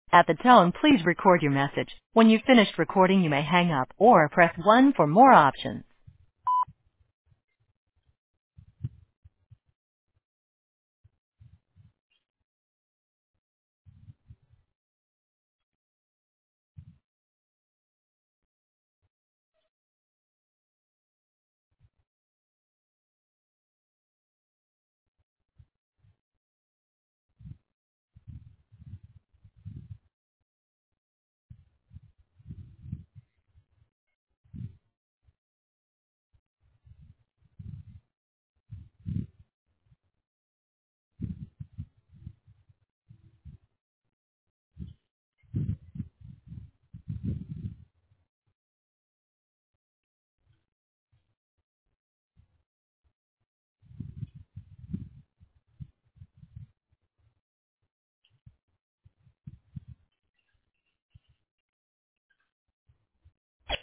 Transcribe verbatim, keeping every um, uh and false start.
At the tone, please record your message. When you've finished recording, you may hang up or press one for more options.